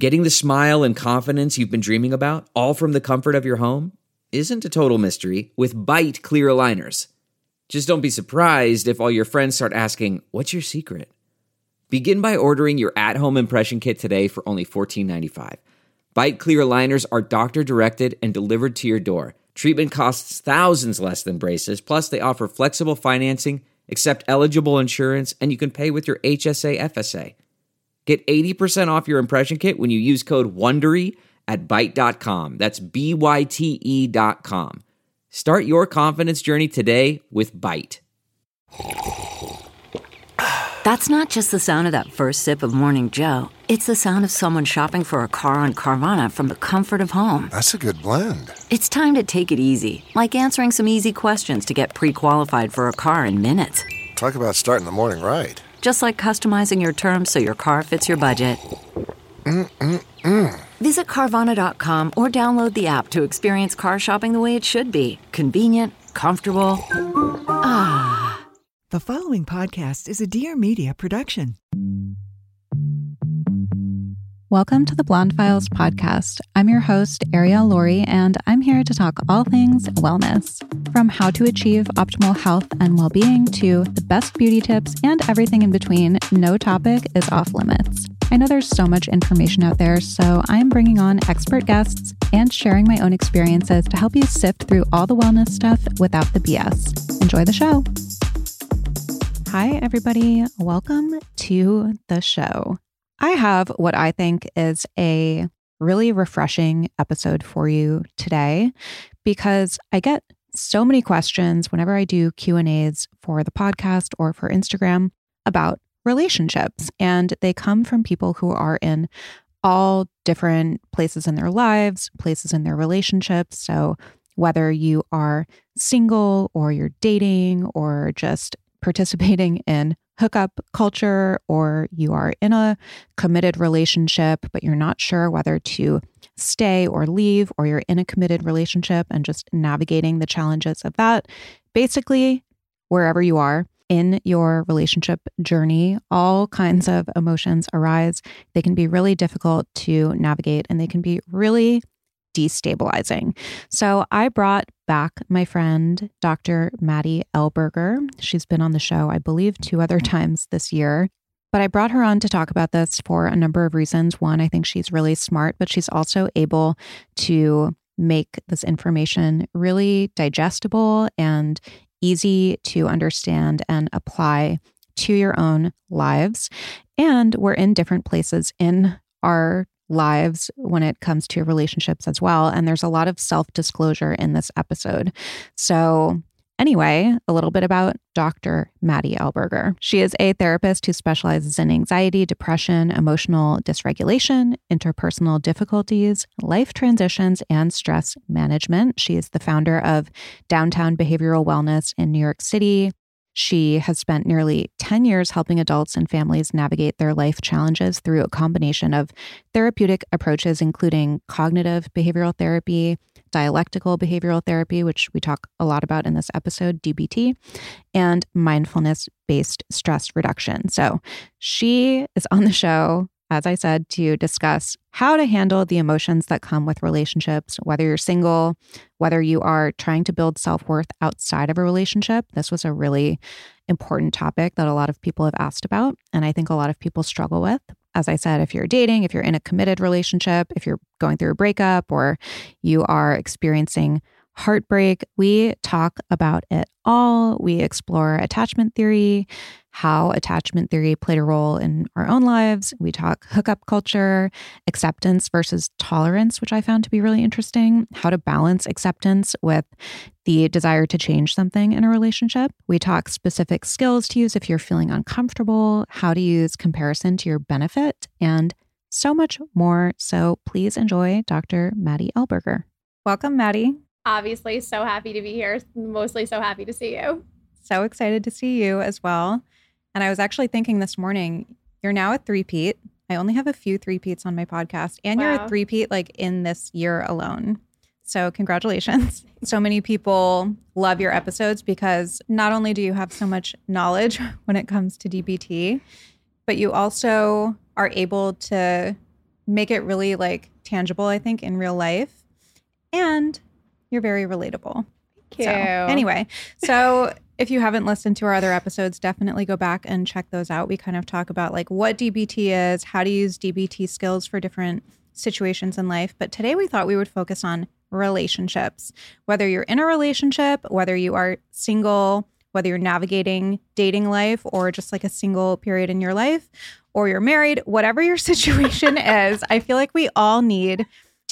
Getting the smile and confidence you've been dreaming about, all from the comfort of your home, isn't a total mystery with Byte clear aligners. Just don't be surprised if all your friends start asking, "What's your secret?" Begin by ordering your at-home impression kit today for only $14.95. Byte clear aligners are doctor-directed and delivered to your door. Treatment costs thousands less than braces, plus they offer flexible financing, accept eligible insurance, and you can pay with your HSA FSA. Get 80% off your impression kit when you use code WONDERY at Byte.com. That's BYTE.com. Start your confidence journey today with Byte. That's not just the sound of that first sip of Morning Joe. It's the sound of someone shopping for a car on Carvana from the comfort of home. That's a good blend. It's time to take it easy, like answering some easy questions to get pre-qualified for a car in minutes. Talk about starting the morning right. Just like customizing your terms so your car fits your budget. Visit Carvana.com or download the app to experience car shopping the way it should be. Convenient, comfortable. Ah. The following podcast is a Dear Media production. Welcome to the Blonde Files podcast. I'm your host, Ariel Laurie, and I'm here to talk all things wellness. From how to achieve optimal health and well-being to the best beauty tips and everything in between, no topic is off limits. I know there's so much information out there, so I'm bringing on expert guests and sharing my own experiences to help you sift through all the wellness stuff without the BS. Enjoy the show. Hi, everybody. Welcome to the show. I have what I think is a really refreshing episode for you today because I get so many questions whenever I do Q&As for the podcast or for Instagram about relationships. And they come from people who are in all different places in their lives, places in their relationships. So whether you are single or you're dating or just participating in hookup culture, or you are in a committed relationship, but you're not sure whether to stay or leave, or you're in a committed relationship and just navigating the challenges of that. Basically, wherever you are in your relationship journey, all kinds of emotions arise. They can be really difficult to navigate and they can be really destabilizing. So I brought back my friend, Dr. Maddie Elberger. She's been on the show, I believe, 2 other times this year. But I brought her on to talk about this for a number of reasons. One, I think she's really smart, but she's also able to make this information really digestible and easy to understand and apply to your own lives. And we're in different places in our lives when it comes to relationships as well. And there's a lot of self-disclosure in this episode. So anyway, a little bit about Dr. Maddie Elberger. She is a therapist who specializes in anxiety, depression, emotional dysregulation, interpersonal difficulties, life transitions, and stress management. She is the founder of Downtown Behavioral Wellness in New York City. She has spent nearly 10 years helping adults and families navigate their life challenges through a combination of therapeutic approaches, including cognitive behavioral therapy, dialectical behavioral therapy, which we talk a lot about in this episode, DBT, and mindfulness-based stress reduction. So she is on the show, as I said, to discuss how to handle the emotions that come with relationships, whether you're single, whether you are trying to build self-worth outside of a relationship. This was a really important topic that a lot of people have asked about, and I think a lot of people struggle with. As I said, if you're dating, if you're in a committed relationship, if you're going through a breakup, or you are experiencing heartbreak, we talk about it all. We explore attachment theory, how attachment theory played a role in our own lives. We talk hookup culture, acceptance versus tolerance, which I found to be really interesting, how to balance acceptance with the desire to change something in a relationship. We talk specific skills to use if you're feeling uncomfortable, how to use comparison to your benefit, and so much more. So please enjoy Dr. Maddie Elberger. Welcome, Maddie. Obviously, so happy to be here. Mostly so happy to see you. So excited to see you as well. And I was actually thinking this morning, you're now a three-peat. I only have a few three-peats on my podcast. And You're a three-peat like in this year alone. So congratulations. So many people love your episodes because not only do you have so much knowledge when it comes to DBT, but you also are able to make it really like tangible, I think, in real life. And you're very relatable. Thank you. So, anyway, so if you haven't listened to our other episodes, definitely go back and check those out. We kind of talk about like what DBT is, how to use DBT skills for different situations in life. But today we thought we would focus on relationships. Whether you're in a relationship, whether you are single, whether you're navigating dating life or just like a single period in your life, or you're married, whatever your situation is, I feel like we all need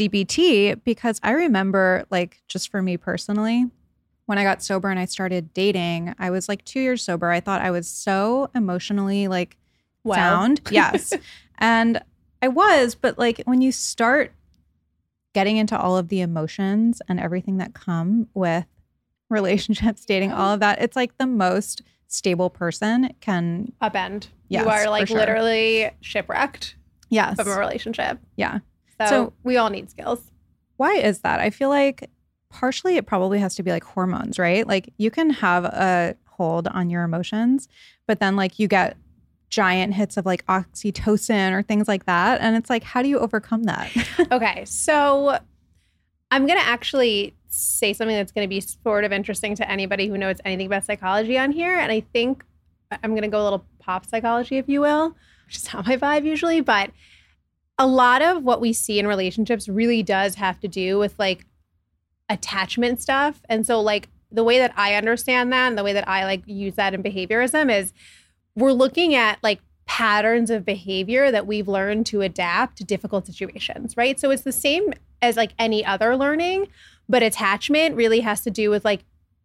DBT because I remember, like, just for me personally, when I got sober and I started dating, I was like 2 years sober. I thought I was so emotionally like sound. Yes. And I was, but like when you start getting into all of the emotions and everything that come with relationships, dating, all of that, it's like the most stable person can upend. Yes, you are like for sure. literally shipwrecked Yes. from a relationship. Yeah. So we all need skills. Why is that? I feel like partially it probably has to be like hormones, right? Like you can have a hold on your emotions, but then like you get giant hits of like oxytocin or things like that. And it's like, how do you overcome that? Okay, so I'm going to actually say something that's going to be sort of interesting to anybody who knows anything about psychology on here. And I think I'm going to go a little pop psychology, if you will, which is not my vibe usually. But a lot of what we see in relationships really does have to do with like attachment stuff. And so like the way that I understand that and the way that I like use that in behaviorism is we're looking at like patterns of behavior that we've learned to adapt to difficult situations, right? So it's the same as like any other learning, but attachment really has to do with like,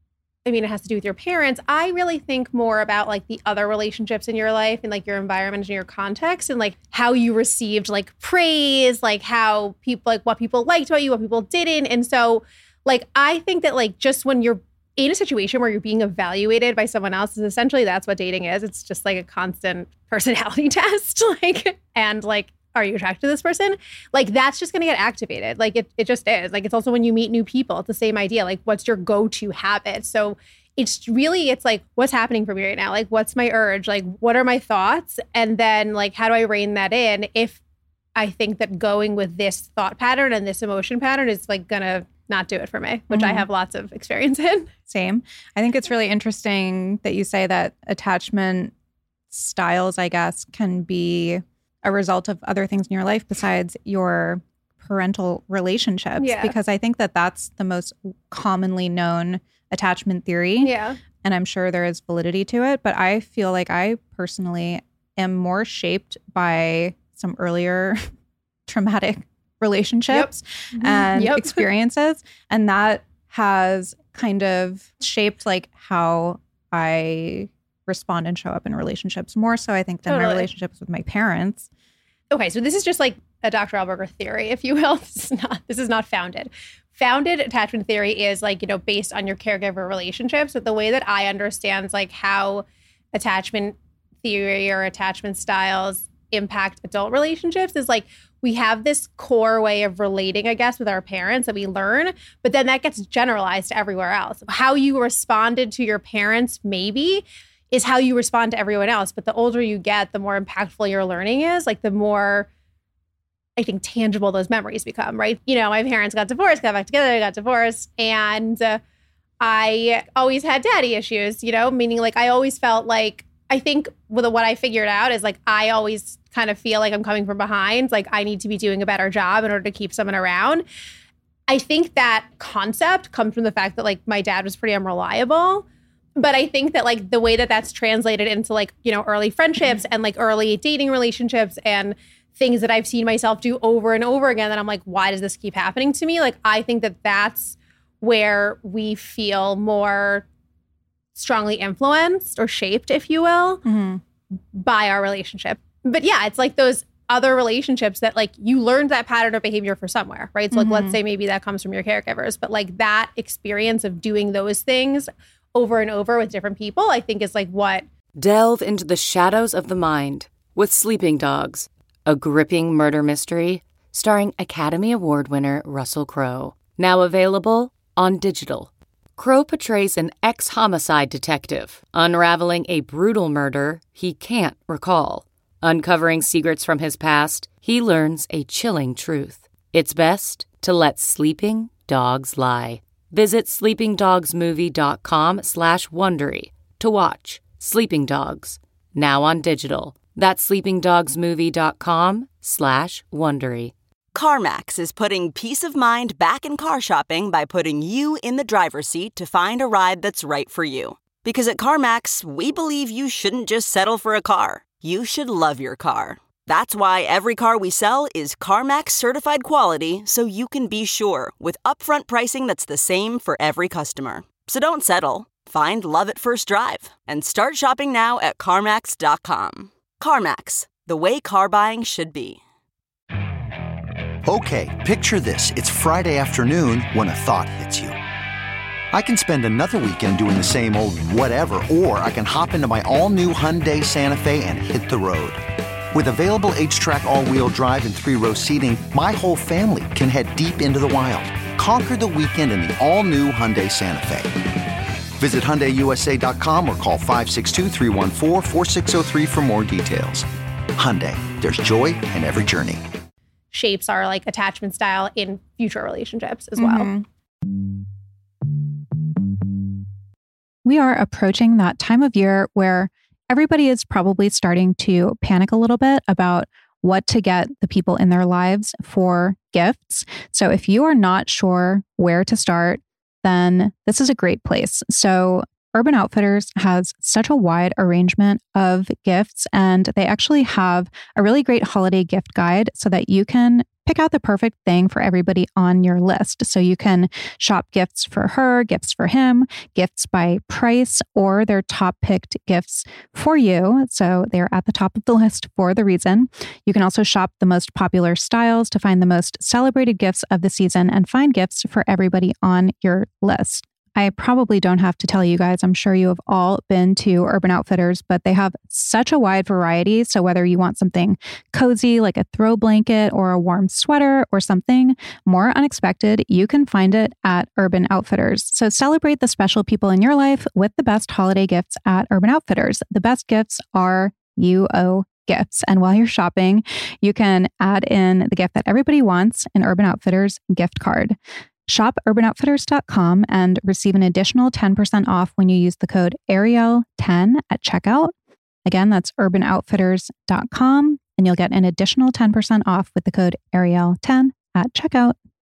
I mean, it has to do with your parents. I really think more about like the other relationships in your life and like your environment and your context and like how you received like praise, like how people, like what people liked about you, what people didn't. And so like, I think that like just when you're in a situation where you're being evaluated by someone else, is essentially that's what dating is. It's just like a constant personality test, like, and like, are you attracted to this person? Like, that's just going to get activated. Like, it just is. Like, it's also when you meet new people, it's the same idea. Like, what's your go-to habit? So it's like, what's happening for me right now? Like, what's my urge? Like, what are my thoughts? And then like, how do I rein that in if I think that going with this thought pattern and this emotion pattern is like gonna not do it for me, which I have lots of experience in. Same. I think it's really interesting that you say that attachment styles, I guess, can be a result of other things in your life besides your parental relationships. Yeah. Because I think that that's the most commonly known attachment theory. Yeah. And I'm sure there is validity to it. But I feel like I personally am more shaped by some earlier traumatic relationships and experiences. And that has kind of shaped like how I respond and show up in relationships more so I think than my relationships with my parents. Okay, so this is just like a Dr. Alberger theory, if you will. This is not founded. Founded attachment theory is like, you know, based on your caregiver relationships. But the way that I understand like how attachment theory or attachment styles impact adult relationships is like we have this core way of relating, I guess, with our parents that we learn, but then that gets generalized to everywhere else. How you responded to your parents maybe is how you respond to everyone else. But the older you get, the more impactful your learning is, like the more, I think, tangible those memories become, right? You know, my parents got divorced, got back together, got divorced, and I always had daddy issues, you know, meaning like I always felt like, I think with what I figured out is like I always kind of feel like I'm coming from behind, like I need to be doing a better job in order to keep someone around. I think that concept comes from the fact that like my dad was pretty unreliable. But I think that like the way that that's translated into like, you know, early friendships and like early dating relationships and things that I've seen myself do over and over again, that I'm like, why does this keep happening to me? Like, I think that that's where we feel more strongly influenced or shaped, if you will, by our relationship. But yeah, it's like those other relationships that like you learned that pattern of behavior for somewhere, right? So like, let's say maybe that comes from your caregivers, but like that experience of doing those things over and over with different people, I think is like what. Delve into the shadows of the mind with Sleeping Dogs, a gripping murder mystery starring Academy Award winner Russell Crowe. Now available on digital. Crowe portrays an ex-homicide detective unraveling a brutal murder he can't recall. Uncovering secrets from his past, he learns a chilling truth. It's best to let sleeping dogs lie. Visit sleepingdogsmovie.com/Wondery to watch Sleeping Dogs, now on digital. That's sleepingdogsmovie.com/Wondery. CarMax is putting peace of mind back in car shopping by putting you in the driver's seat to find a ride that's right for you. Because at CarMax, we believe you shouldn't just settle for a car. You should love your car. That's why every car we sell is CarMax certified quality, so you can be sure with upfront pricing that's the same for every customer. So don't settle. Find love at first drive and start shopping now at CarMax.com. CarMax, the way car buying should be. Okay, picture this. It's Friday afternoon when a thought hits you. I can spend another weekend doing the same old whatever, or I can hop into my all-new Hyundai Santa Fe and hit the road. With available H-Track all-wheel drive and 3-row seating, my whole family can head deep into the wild. Conquer the weekend in the all-new Hyundai Santa Fe. Visit HyundaiUSA.com or call 562-314-4603 for more details. Hyundai, there's joy in every journey. Shapes our like attachment style in future relationships as well. We are approaching that time of year where everybody is probably starting to panic a little bit about what to get the people in their lives for gifts. So if you are not sure where to start, then this is a great place. So Urban Outfitters has such a wide arrangement of gifts, and they actually have a really great holiday gift guide so that you can pick out the perfect thing for everybody on your list. So you can shop gifts for her, gifts for him, gifts by price, or their top picked gifts for you. So they're at the top of the list for the reason. You can also shop the most popular styles to find the most celebrated gifts of the season and find gifts for everybody on your list. I probably don't have to tell you guys, I'm sure you have all been to Urban Outfitters, but they have such a wide variety. So whether you want something cozy like a throw blanket or a warm sweater or something more unexpected, you can find it at Urban Outfitters. So celebrate the special people in your life with the best holiday gifts at Urban Outfitters. The best gifts are UO gifts. And while you're shopping, you can add in the gift that everybody wants, an Urban Outfitters gift card. Shop urbanoutfitters.com and receive an additional 10% off when you use the code Ariel10 at checkout. Again, that's urbanoutfitters.com, and you'll get an additional 10% off with the code Ariel10 at checkout.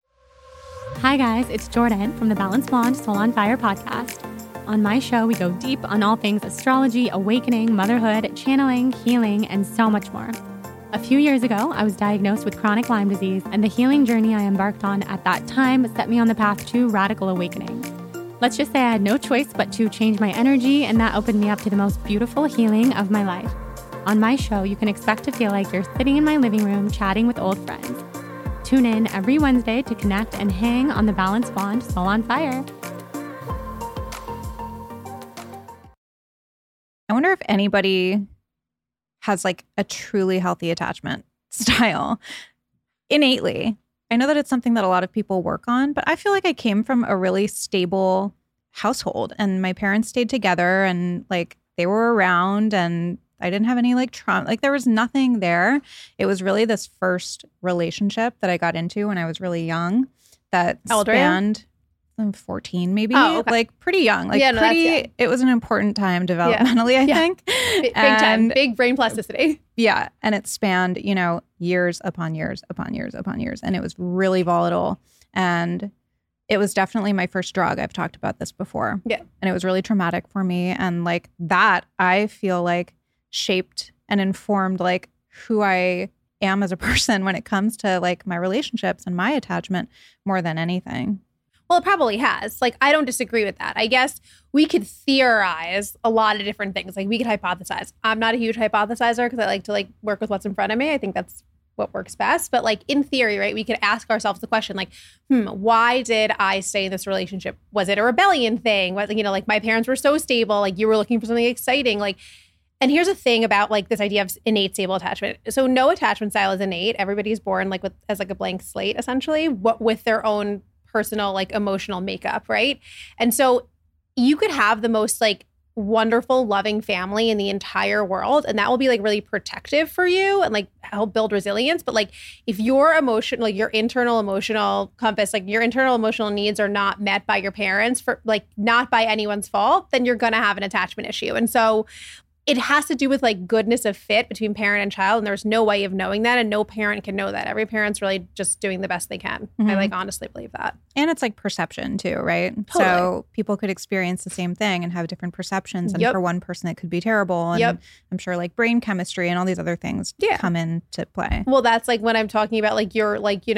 Hi guys, it's Jordan from the Balanced Blonde Soul on Fire podcast. On my show, we go deep on all things astrology, awakening, motherhood, channeling, healing, and so much more. A few years ago, I was diagnosed with chronic Lyme disease, and the healing journey I embarked on at that time set me on the path to radical awakening. Let's just say I had no choice but to change my energy, and that opened me up to the most beautiful healing of my life. On my show, you can expect to feel like you're sitting in my living room chatting with old friends. Tune in every Wednesday to connect and hang on the Balanced Blonde Soul on Fire. I wonder if anybody has like a truly healthy attachment style innately. I know that it's something that a lot of people work on, but I feel like I came from a really stable household and my parents stayed together and like they were around and I didn't have any like trauma. Like there was nothing there. It was really this first relationship that I got into when I was really young that spanned 14 maybe. Oh, okay. Like pretty young. Like yeah, pretty, it was an important time developmentally, I think. Big time. Big brain plasticity. Yeah. And it spanned, you know, years upon years upon years upon years. And it was really volatile. And it was definitely my first drug. I've talked about this before. Yeah. And it was really traumatic for me. And like that, I feel like shaped and informed like who I am as a person when it comes to like my relationships and my attachment more than anything. Well, it probably has. Like, I don't disagree with that. I guess we could theorize a lot of different things. Like, we could hypothesize. I'm not a huge hypothesizer because I like to like work with what's in front of me. I think that's what works best. But like in theory, right, we could ask ourselves the question like, why did I stay in this relationship? Was it a rebellion thing? What, you know, like my parents were so stable, like you were looking for something exciting. Like, and here's the thing about like this idea of innate stable attachment. So no attachment style is innate. Everybody's born like with as like a blank slate, essentially, with their own personal like emotional makeup, right? And so you could have the most like wonderful, loving family in the entire world. And that will be like really protective for you and like help build resilience. But like if your emotion, like your internal emotional compass, like your internal emotional needs are not met by your parents for like not by anyone's fault, then you're going to have an attachment issue. And so it has to do with like goodness of fit between parent and child. And there's no way of knowing that. And no parent can know that. Every parent's really just doing the best they can. I like honestly believe that. And it's like perception too, right? Totally. So people could experience the same thing and have different perceptions. And for one person, it could be terrible. And I'm sure like brain chemistry and all these other things come into play. Well, that's like when I'm talking about like your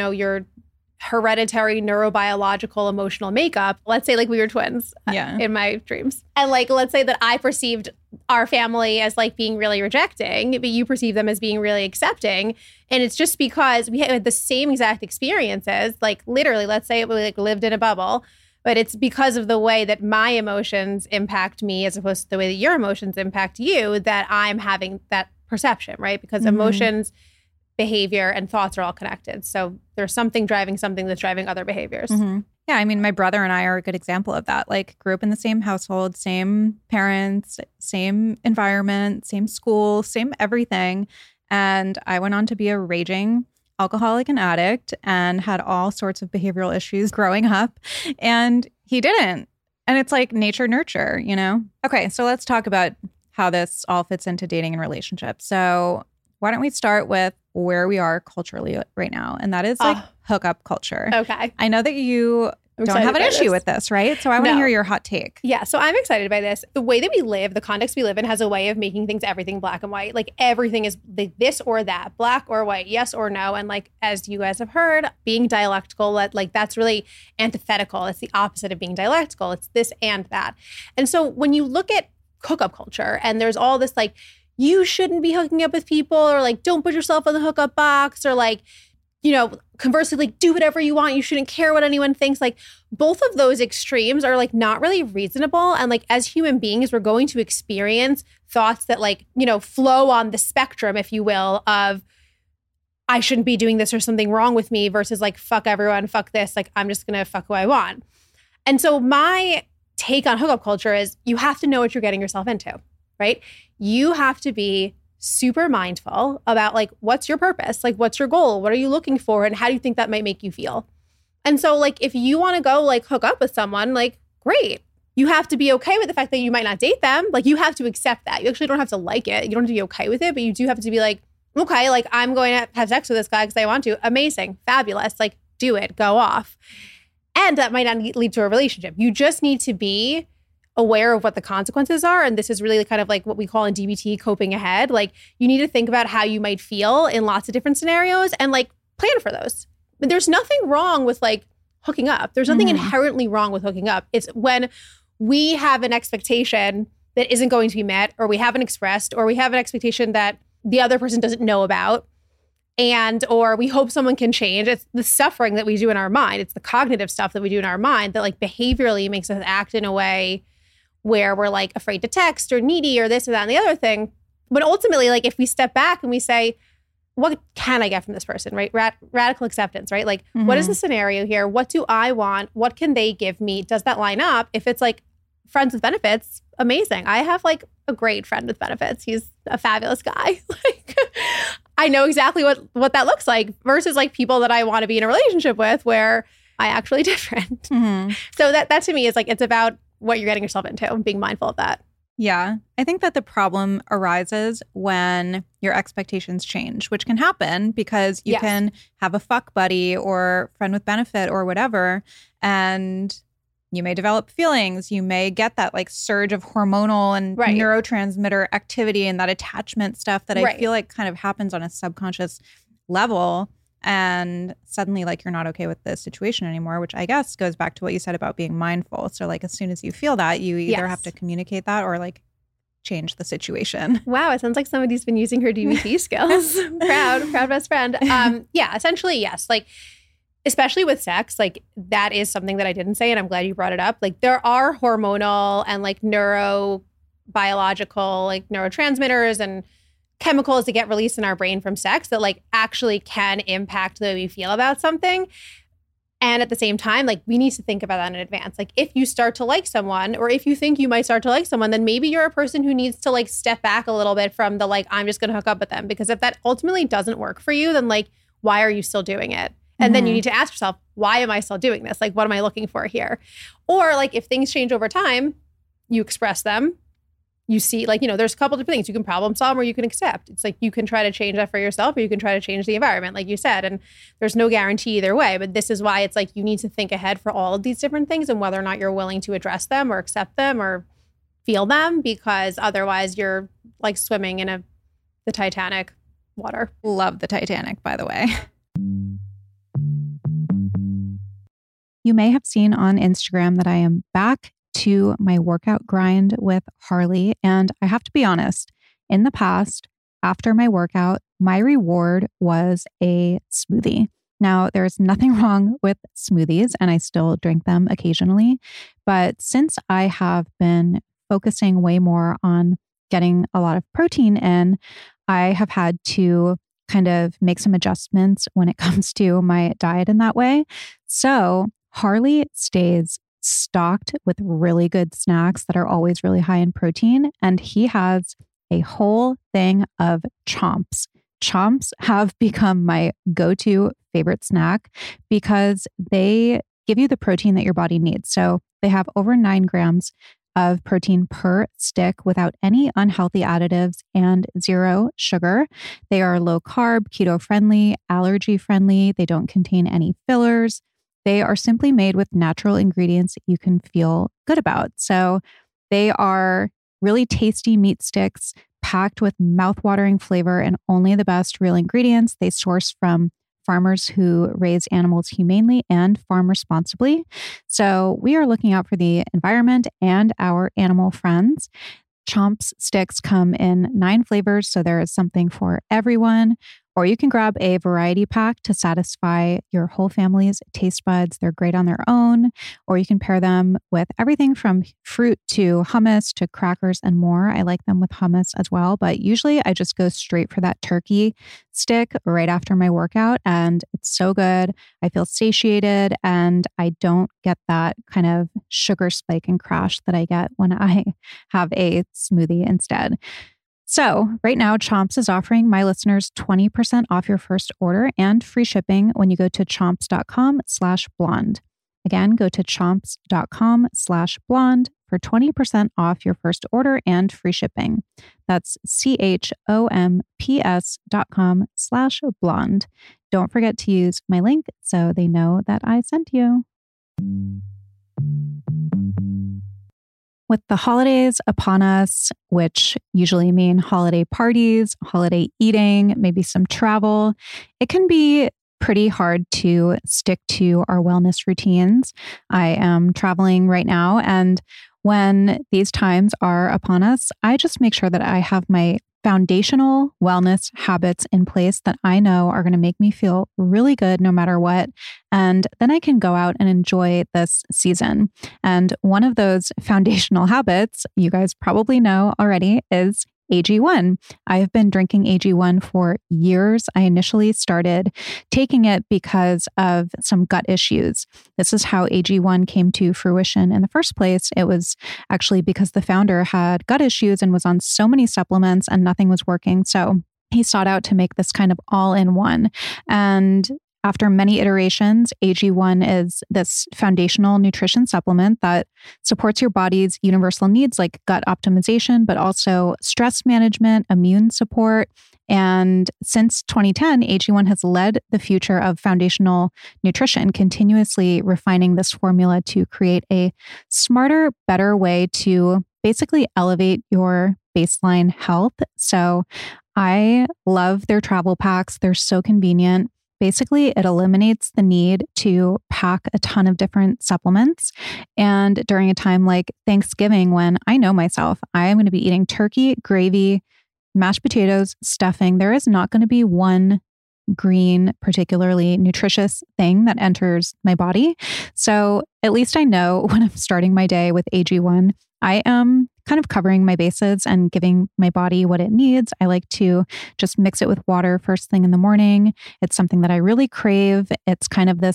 hereditary neurobiological emotional makeup. Let's say like we were twins in my dreams. And like, let's say that I perceived our family as like being really rejecting, but you perceive them as being really accepting. And it's just because we had the same exact experiences, like literally, let's say we like lived in a bubble, but it's because of the way that my emotions impact me as opposed to the way that your emotions impact you that I'm having that perception, right? Because emotions, behavior, and thoughts are all connected. So there's something driving something that's driving other behaviors. Yeah, I mean, my brother and I are a good example of that. Like, grew up in the same household, same parents, same environment, same school, same everything. And I went on to be a raging alcoholic and addict and had all sorts of behavioral issues growing up. And he didn't. And it's like nature, nurture, you know? Okay, so let's talk about how this all fits into dating and relationships. So why don't we start with where we are culturally right now? And that is like hookup culture. Okay. I know that you don't have an issue with this, right? So I want to hear your hot take. Yeah, so I'm excited by this. The way that we live, the context we live in has a way of making things, everything black and white. Like everything is this or that, black or white, yes or no. And like, as you guys have heard, being dialectical, like that's really antithetical. It's the opposite of being dialectical. It's this and that. And so when you look at hookup culture and there's all this like, you shouldn't be hooking up with people, or like, don't put yourself in the hookup box, or like, you know, conversely, like, do whatever you want. You shouldn't care what anyone thinks. Like, both of those extremes are like not really reasonable. And like, as human beings, we're going to experience thoughts that like, you know, flow on the spectrum, if you will, of I shouldn't be doing this or something wrong with me versus like, fuck everyone, fuck this. Like, I'm just going to fuck who I want. And so my take on hookup culture is you have to know what you're getting yourself into, right? You have to be super mindful about like, what's your purpose? Like, what's your goal? What are you looking for? And how do you think that might make you feel? And so like, if you want to go like hook up with someone, like, great. You have to be okay with the fact that you might not date them. Like, you have to accept that. You actually don't have to like it. You don't have to be okay with it, but you do have to be like, okay, like I'm going to have sex with this guy because I want to. Amazing. Fabulous. Like, do it. Go off. And that might not lead to a relationship. You just need to be aware of what the consequences are. And this is really kind of like what we call in DBT coping ahead. Like, you need to think about how you might feel in lots of different scenarios and like plan for those. But there's nothing wrong with like hooking up. There's nothing inherently wrong with hooking up. It's when we have an expectation that isn't going to be met, or we haven't expressed, or we have an expectation that the other person doesn't know about, and or we hope someone can change. It's the suffering that we do in our mind. It's the cognitive stuff that we do in our mind that like behaviorally makes us act in a way where we're like afraid to text or needy or this or that and the other thing. But ultimately, like if we step back and we say, what can I get from this person, right? Radical acceptance, right? Like, what is the scenario here? What do I want? What can they give me? Does that line up? If it's like friends with benefits, amazing. I have like a great friend with benefits. He's a fabulous guy. Like, I know exactly what that looks like versus like people that I want to be in a relationship with where I actually different. So that to me is like, it's about what you're getting yourself into and being mindful of that. Yeah. I think that the problem arises when your expectations change, which can happen because you can have a fuck buddy or friend with benefit or whatever, and you may develop feelings. You may get that like surge of hormonal and neurotransmitter activity and that attachment stuff that I feel like kind of happens on a subconscious level. And suddenly, like, you're not okay with the situation anymore, which I guess goes back to what you said about being mindful. So, like, as soon as you feel that, you either have to communicate that or, like, change the situation. Wow, it sounds like somebody's been using her DBT skills. Proud best friend. Yeah, essentially, yes. Like, especially with sex, like, that is something that I didn't say, and I'm glad you brought it up. Like, there are hormonal and, like, neurobiological, like, neurotransmitters and chemicals that get released in our brain from sex that like actually can impact the way we feel about something. And at the same time, like we need to think about that in advance. Like if you start to like someone, or if you think you might start to like someone, then maybe you're a person who needs to like step back a little bit from the like, I'm just going to hook up with them. Because if that ultimately doesn't work for you, then like, why are you still doing it? And then you need to ask yourself, why am I still doing this? Like, what am I looking for here? Or like if things change over time, you express them. You see, like, you know, there's a couple different things. You can problem solve or you can accept. It's like you can try to change that for yourself or you can try to change the environment, like you said. And there's no guarantee either way. But this is why it's like you need to think ahead for all of these different things and whether or not you're willing to address them or accept them or feel them, because otherwise you're like swimming in the Titanic water. Love the Titanic, by the way. You may have seen on Instagram that I am back to my workout grind with Harley. And I have to be honest, in the past, after my workout, my reward was a smoothie. Now, there's nothing wrong with smoothies, and I still drink them occasionally. But since I have been focusing way more on getting a lot of protein in, I have had to kind of make some adjustments when it comes to my diet in that way. So Harley stays stocked with really good snacks that are always really high in protein. And he has a whole thing of Chomps. Chomps have become my go-to favorite snack because they give you the protein that your body needs. So they have over 9 grams of protein per stick without any unhealthy additives and 0 sugar. They are low carb, keto friendly, allergy friendly. They don't contain any fillers. They are simply made with natural ingredients that you can feel good about. So they are really tasty meat sticks packed with mouthwatering flavor and only the best real ingredients. They source from farmers who raise animals humanely and farm responsibly. So we are looking out for the environment and our animal friends. Chomps sticks come in 9 flavors, so there is something for everyone. Or you can grab a variety pack to satisfy your whole family's taste buds. They're great on their own. Or you can pair them with everything from fruit to hummus to crackers and more. I like them with hummus as well. But usually I just go straight for that turkey stick right after my workout. And it's so good. I feel satiated and I don't get that kind of sugar spike and crash that I get when I have a smoothie instead. So right now, Chomps is offering my listeners 20% off your first order and free shipping when you go to chomps.com/blonde. Again, go to chomps.com/blonde for 20% off your first order and free shipping. That's chomps.com/blonde. Don't forget to use my link so they know that I sent you. With the holidays upon us, which usually mean holiday parties, holiday eating, maybe some travel, it can be pretty hard to stick to our wellness routines. I am traveling right now, and when these times are upon us, I just make sure that I have my foundational wellness habits in place that I know are going to make me feel really good no matter what. And then I can go out and enjoy this season. And one of those foundational habits, you guys probably know already, is AG1. I have been drinking AG1 for years. I initially started taking it because of some gut issues. This is how AG1 came to fruition in the first place. It was actually because the founder had gut issues and was on so many supplements and nothing was working. So he sought out to make this kind of all-in-one. And after many iterations, AG1 is this foundational nutrition supplement that supports your body's universal needs like gut optimization, but also stress management, immune support. And since 2010, AG1 has led the future of foundational nutrition, continuously refining this formula to create a smarter, better way to basically elevate your baseline health. So I love their travel packs. They're so convenient. Basically, it eliminates the need to pack a ton of different supplements. And during a time like Thanksgiving, when I know myself, I am going to be eating turkey, gravy, mashed potatoes, stuffing. There is not going to be one green, particularly nutritious thing that enters my body. So at least I know when I'm starting my day with AG1, I am kind of covering my bases and giving my body what it needs. I like to just mix it with water first thing in the morning. It's something that I really crave. It's kind of this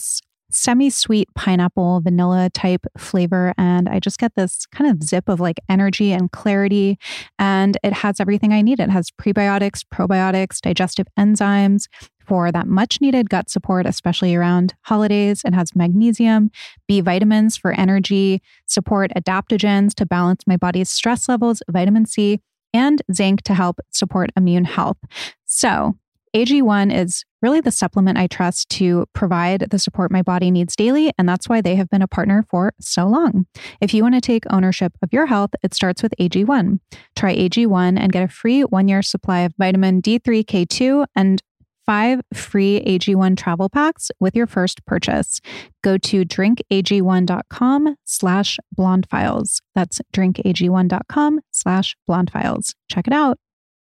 semi-sweet pineapple vanilla type flavor. And I just get this kind of zip of like energy and clarity. And it has everything I need. It has prebiotics, probiotics, digestive enzymes for that much needed gut support, especially around holidays. It has magnesium, B vitamins for energy, support adaptogens to balance my body's stress levels, vitamin C, and zinc to help support immune health. So AG1 is really the supplement I trust to provide the support my body needs daily, and that's why they have been a partner for so long. If you want to take ownership of your health, it starts with AG1. Try AG1 and get a free 1-year supply of vitamin D3, K2, and 5 free AG1 travel packs with your first purchase. Go to drinkag1.com/blondefiles. That's drinkag1.com/blondefiles. Check it out.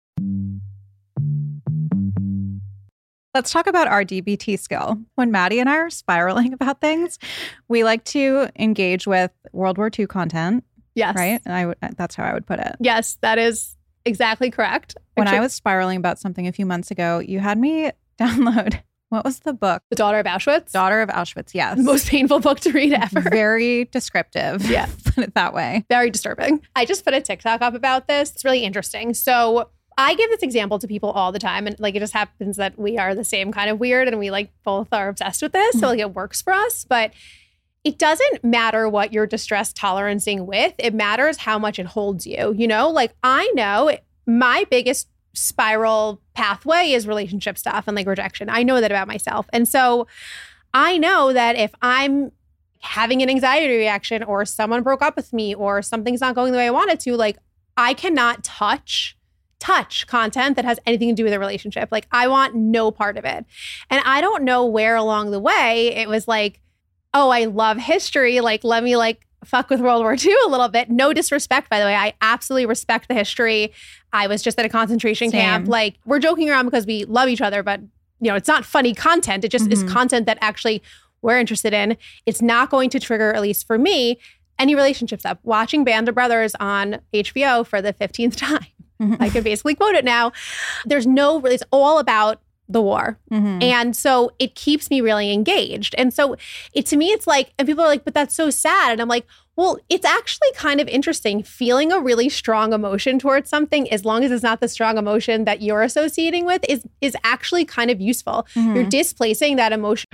Let's talk about our DBT skill. When Maddie and I are spiraling about things, we like to engage with World War II content. Yes. Right? And that's how I would put it. Yes, that is exactly correct. When I was spiraling about something a few months ago, you had me download, what was the book? The Daughter of Auschwitz? Daughter of Auschwitz, yes. The most painful book to read ever. Very descriptive. Yeah. Put it that way. Very disturbing. I just put a TikTok up about this. It's really interesting. So I give this example to people all the time. And like, it just happens that we are the same kind of weird and we like both are obsessed with this. So like it works for us. But it doesn't matter what you're distress tolerancing with. It matters how much it holds you. You know, like I know my biggest spiral pathway is relationship stuff and like rejection. I know that about myself. And so I know that if I'm having an anxiety reaction or someone broke up with me or something's not going the way I want it to, like I cannot touch content that has anything to do with a relationship. Like I want no part of it. And I don't know where along the way it was like, oh, I love history. Like, let me like fuck with World War II a little bit. No disrespect, by the way. I absolutely respect the history. I was just at a concentration camp. Like we're joking around because we love each other, but you know, it's not funny content. It just is content that actually we're interested in. It's not going to trigger, at least for me, any relationship stuff. Watching Band of Brothers on HBO for the 15th time. I can basically quote it now. It's all about the war. And so it keeps me really engaged. And so to me, it's like, and people are like, but that's so sad. And I'm like, well, it's actually kind of interesting. Feeling a really strong emotion towards something, as long as it's not the strong emotion that you're associating with, is actually kind of useful. You're displacing that emotion.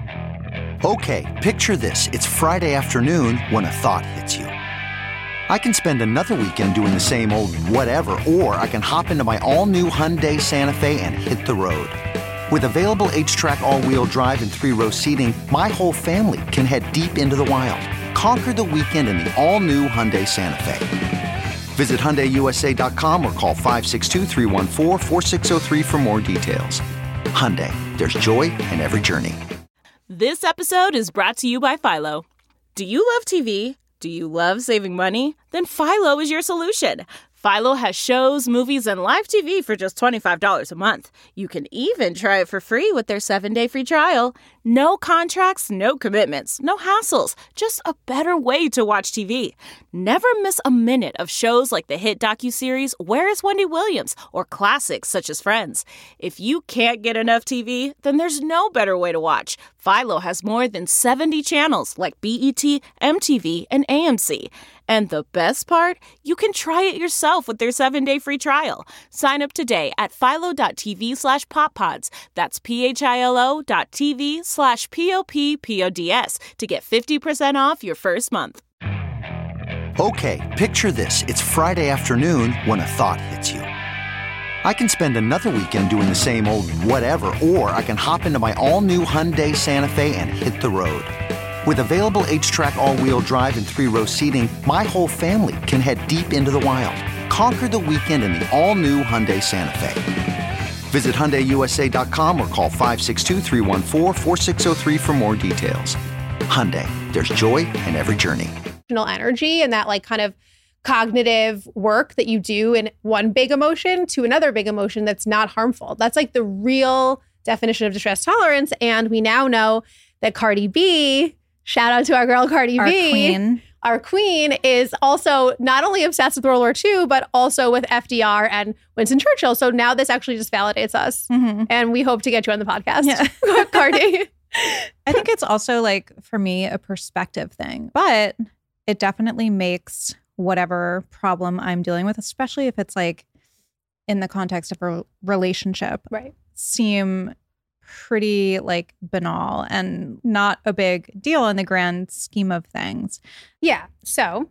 Okay, picture this. It's Friday afternoon when a thought hits you. I can spend another weekend doing the same old whatever, or I can hop into my all-new Hyundai Santa Fe and hit the road. With available H-Track all-wheel drive and 3-row seating, my whole family can head deep into the wild. Conquer the weekend in the all-new Hyundai Santa Fe. Visit HyundaiUSA.com or call 562-314-4603 for more details. Hyundai, there's joy in every journey. This episode is brought to you by Philo. Do you love TV? Do you love saving money? Then Philo is your solution. Philo has shows, movies, and live TV for just $25 a month. You can even try it for free with their 7-day free trial. No contracts, no commitments, no hassles. Just a better way to watch TV. Never miss a minute of shows like the hit docuseries Where is Wendy Williams? Or classics such as Friends. If you can't get enough TV, then there's no better way to watch. Philo has more than 70 channels like BET, MTV, and AMC. And the best part? You can try it yourself with their 7-day free trial. Sign up today at philo.tv/poppods. That's philo.tv/POPPODS to get 50% off your first month. Okay, picture this. It's Friday afternoon when a thought hits you. I can spend another weekend doing the same old whatever, or I can hop into my all-new Hyundai Santa Fe and hit the road. With available H-Track all-wheel drive and 3-row seating, my whole family can head deep into the wild. Conquer the weekend in the all-new Hyundai Santa Fe. Visit HyundaiUSA.com or call 562-314-4603 for more details. Hyundai, there's joy in every journey. Energy and that like kind of cognitive work that you do in one big emotion to another big emotion that's not harmful. That's like the real definition of distress tolerance. And we now know that Cardi B, shout out to our girl Cardi B. Our queen is also not only obsessed with World War II, but also with FDR and Winston Churchill. So now this actually just validates us. And we hope to get you on the podcast, Cardi. I think it's also like, for me, a perspective thing, but it definitely makes whatever problem I'm dealing with, especially if it's like in the context of a relationship, right, seem pretty like banal and not a big deal in the grand scheme of things. Yeah. So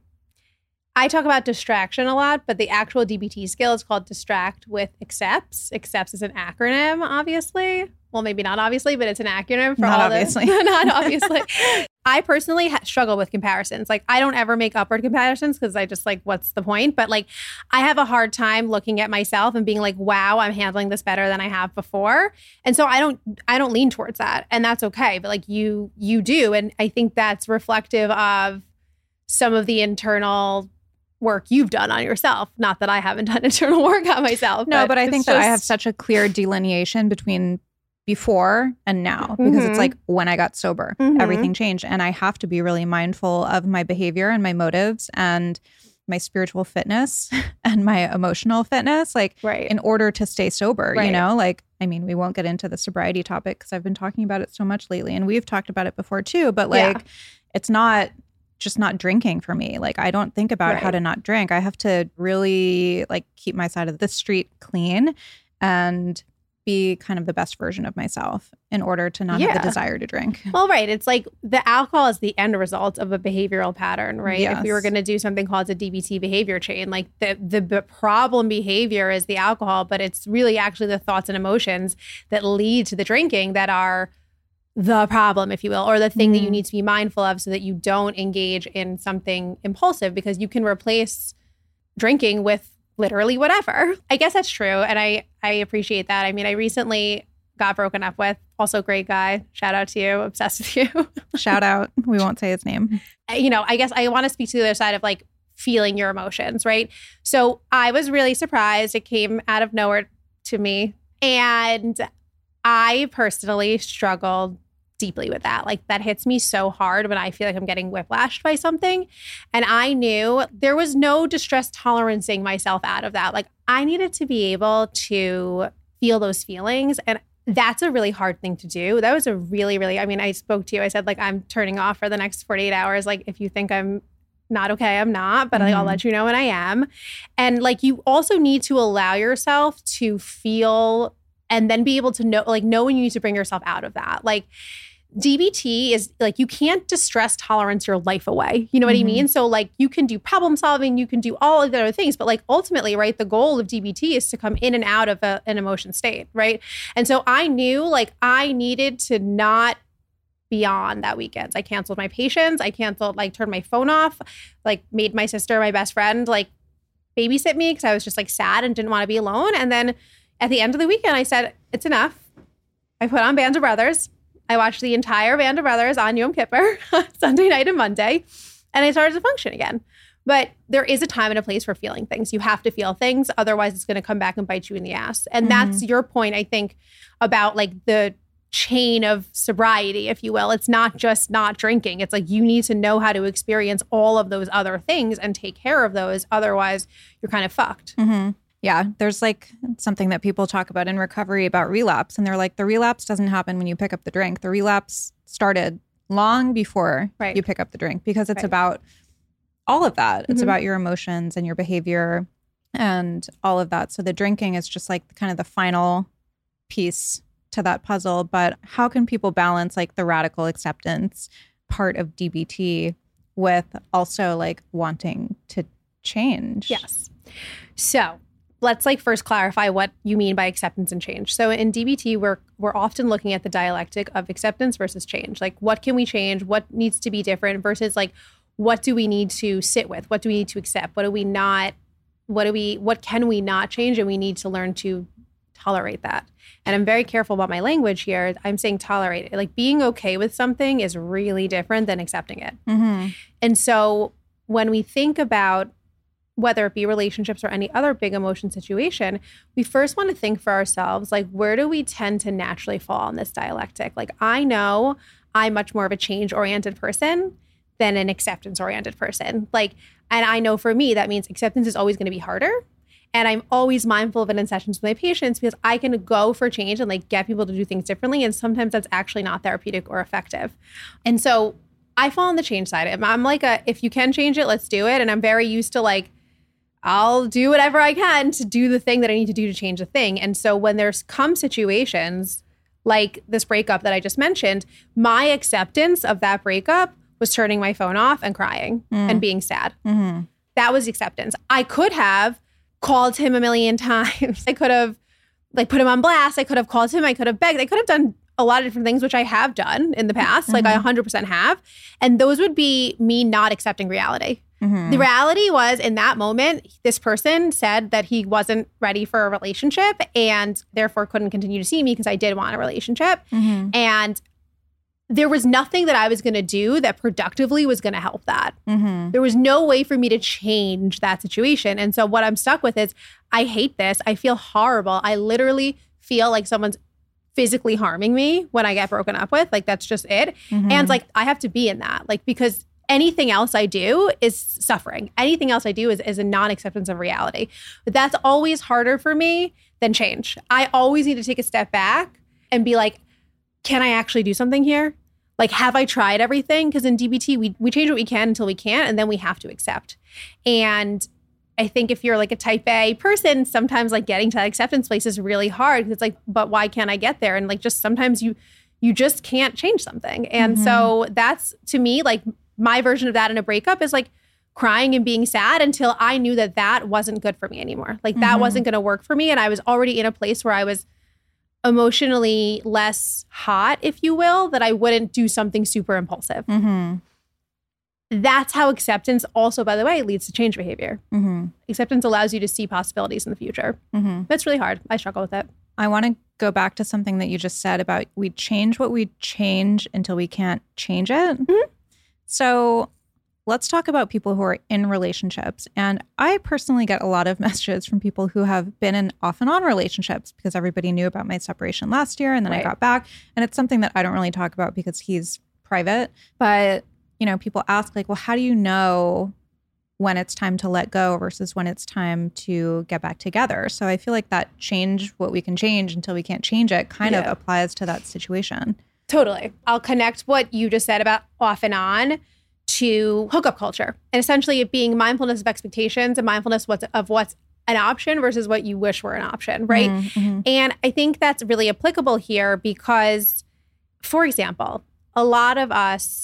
I talk about distraction a lot, but the actual DBT skill is called Distract with Accepts. Accepts is an acronym, obviously. Well, maybe not obviously, but it's an acronym for not all obviously. Not obviously. I personally struggle with comparisons. Like, I don't ever make upward comparisons because I just like, what's the point? But like, I have a hard time looking at myself and being like, wow, I'm handling this better than I have before. And so I don't lean towards that, and that's okay. But like you do, and I think that's reflective of some of the internal work you've done on yourself. Not that I haven't done internal work on myself. No, but I think that I have such a clear delineation between before and now, because it's like when I got sober, everything changed, and I have to be really mindful of my behavior and my motives and my spiritual fitness and my emotional fitness, like in order to stay sober, you know, like, I mean, we won't get into the sobriety topic because I've been talking about it so much lately, and we've talked about it before too, but like, it's not just not drinking for me. Like, I don't think about how to not drink. I have to really like keep my side of the street clean and be kind of the best version of myself in order to not have the desire to drink. Well, right. It's like the alcohol is the end result of a behavioral pattern, right? Yes. If we were going to do something called a DBT behavior chain, like the problem behavior is the alcohol, but it's really actually the thoughts and emotions that lead to the drinking that are the problem, if you will, or the thing that you need to be mindful of so that you don't engage in something impulsive, because you can replace drinking with literally whatever. I guess that's true. And I appreciate that. I mean, I recently got broken up with. Also great guy. Shout out to you. Obsessed with you. Shout out. We won't say his name. You know, I guess I want to speak to the other side of like feeling your emotions, right? So I was really surprised. It came out of nowhere to me. And I personally struggled deeply with that. Like, that hits me so hard when I feel like I'm getting whiplashed by something. And I knew there was no distress tolerancing myself out of that. Like, I needed to be able to feel those feelings. And that's a really hard thing to do. That was a really, really, I mean, I spoke to you. I said, like, I'm turning off for the next 48 hours. Like, if you think I'm not okay, I'm not, but like, I'll let you know when I am. And like, you also need to allow yourself to feel and then be able to know when you need to bring yourself out of that. Like, DBT is like, you can't distress tolerance your life away. You know what I mean? So like, you can do problem solving, you can do all of the other things, but like, ultimately, right, the goal of DBT is to come in and out of an emotion state, right? And so I knew like I needed to not be on that weekend. I canceled my patients. I canceled, like, turned my phone off, like made my sister, my best friend, like babysit me because I was just like sad and didn't want to be alone. And then at the end of the weekend, I said, it's enough. I put on Band of Brothers. I watched the entire Band of Brothers on Yom Kippur, Sunday night and Monday, and I started to function again. But there is a time and a place for feeling things. You have to feel things. Otherwise, it's going to come back and bite you in the ass. And that's your point, I think, about like the chain of sobriety, if you will. It's not just not drinking. It's like you need to know how to experience all of those other things and take care of those. Otherwise, you're kind of fucked. Yeah, there's like something that people talk about in recovery about relapse. And they're like, the relapse doesn't happen when you pick up the drink. The relapse started long before you pick up the drink, because it's about all of that. It's about your emotions and your behavior and all of that. So the drinking is just like kind of the final piece to that puzzle. But how can people balance like the radical acceptance part of DBT with also like wanting to change? Yes. So let's like first clarify what you mean by acceptance and change. So in DBT, we're often looking at the dialectic of acceptance versus change. Like, what can we change? What needs to be different versus like, what do we need to sit with? What do we need to accept? What can we not change? And we need to learn to tolerate that. And I'm very careful about my language here. I'm saying tolerate it. Like, being okay with something is really different than accepting it. And so when we think about whether it be relationships or any other big emotion situation, we first want to think for ourselves, like, where do we tend to naturally fall in this dialectic? Like, I know I'm much more of a change-oriented person than an acceptance-oriented person. Like, and I know for me, that means acceptance is always going to be harder. And I'm always mindful of it in sessions with my patients because I can go for change and like get people to do things differently. And sometimes that's actually not therapeutic or effective. And so I fall on the change side. I'm like if you can change it, let's do it. And I'm very used to like, I'll do whatever I can to do the thing that I need to do to change the thing. And so when there's come situations like this breakup that I just mentioned, my acceptance of that breakup was turning my phone off and crying and being sad. Mm-hmm. That was acceptance. I could have called him a million times. I could have like put him on blast. I could have called him. I could have begged. I could have done a lot of different things, which I have done in the past. Like I 100% have. And those would be me not accepting reality. Mm-hmm. The reality was in that moment, this person said that he wasn't ready for a relationship and therefore couldn't continue to see me because I did want a relationship. Mm-hmm. And there was nothing that I was going to do that productively was going to help that. Mm-hmm. There was no way for me to change that situation. And so what I'm stuck with is I hate this. I feel horrible. I literally feel like someone's physically harming me when I get broken up with. Like, that's just it. Mm-hmm. And like, I have to be in that. Like, because anything else I do is suffering. Anything else I do is a non-acceptance of reality. But that's always harder for me than change. I always need to take a step back and be like, can I actually do something here? Like, have I tried everything? Because in DBT, we change what we can until we can't, and then we have to accept. And I think if you're like a type A person, sometimes like getting to that acceptance place is really hard because it's like, but why can't I get there? And like, just sometimes you just can't change something. And so that's, to me, like my version of that in a breakup is like crying and being sad until I knew that that wasn't good for me anymore. Like that wasn't going to work for me. And I was already in a place where I was emotionally less hot, if you will, that I wouldn't do something super impulsive. Mm-hmm. That's how acceptance also, by the way, leads to change behavior. Mm-hmm. Acceptance allows you to see possibilities in the future. Mm-hmm. That's really hard. I struggle with it. I want to go back to something that you just said about we change what we change until we can't change it. Mm-hmm. So let's talk about people who are in relationships. And I personally get a lot of messages from people who have been in off and on relationships because everybody knew about my separation last year and then I got back. And it's something that I don't really talk about because he's private. But, you know, people ask like, well, how do you know when it's time to let go versus when it's time to get back together? So I feel like that change what we can change until we can't change it kind of applies to that situation. Totally. I'll connect what you just said about off and on to hookup culture, and essentially it being mindfulness of expectations and mindfulness of what's an option versus what you wish were an option, right? Mm-hmm. And I think that's really applicable here because, for example, a lot of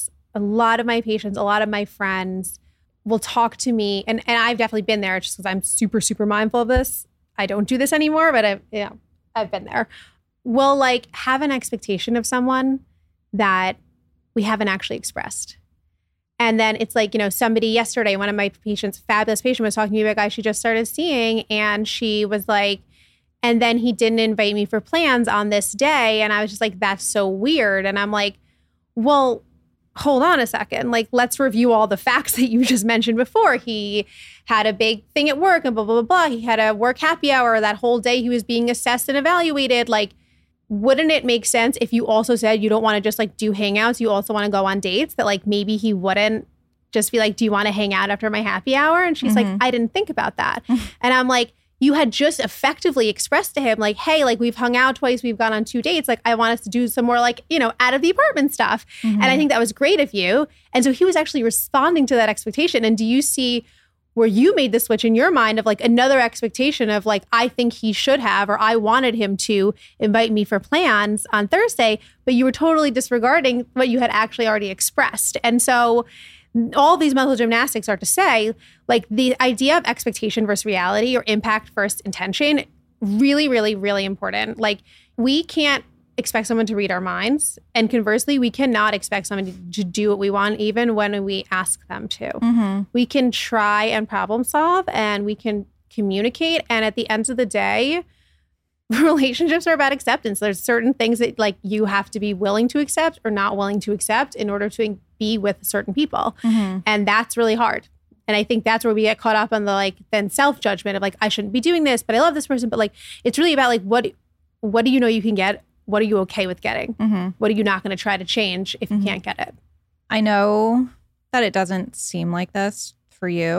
my patients, a lot of my friends will talk to me, and I've definitely been there just because I'm super, super mindful of this. I don't do this anymore, but I've been there. We'll like have an expectation of someone that we haven't actually expressed. And then it's like, you know, somebody yesterday, one of my patients, fabulous patient, was talking to me about a guy she just started seeing. And she was like, and then he didn't invite me for plans on this day. And I was just like, that's so weird. And I'm like, well, hold on a second. Like, let's review all the facts that you just mentioned before. He had a big thing at work and blah, blah, blah, blah. He had a work happy hour that whole day. He was being assessed and evaluated. Like, wouldn't it make sense if you also said you don't want to just like do hangouts, you also want to go on dates, that like maybe he wouldn't just be like, do you want to hang out after my happy hour? And she's like, I didn't think about that. And I'm like, you had just effectively expressed to him like, hey, like we've hung out twice, we've gone on 2 dates. Like I want us to do some more like, you know, out of the apartment stuff. And I think that was great of you. And so he was actually responding to that expectation. And do you see where you made the switch in your mind of like another expectation of like, I think he should have, or I wanted him to invite me for plans on Thursday, but you were totally disregarding what you had actually already expressed. And so all these mental gymnastics are to say, like the idea of expectation versus reality or impact versus intention, really, really, really important. Like we can't expect someone to read our minds. And conversely, we cannot expect someone to do what we want, even when we ask them to. We can try and problem solve and we can communicate. And at the end of the day, relationships are about acceptance. There's certain things that like you have to be willing to accept or not willing to accept in order to be with certain people. And that's really hard. And I think that's where we get caught up on the like then self-judgment of like, I shouldn't be doing this, but I love this person. But like, it's really about like, what do you know you can get? What are you okay with getting? What are you not going to try to change if you can't get it? I know that it doesn't seem like this for you,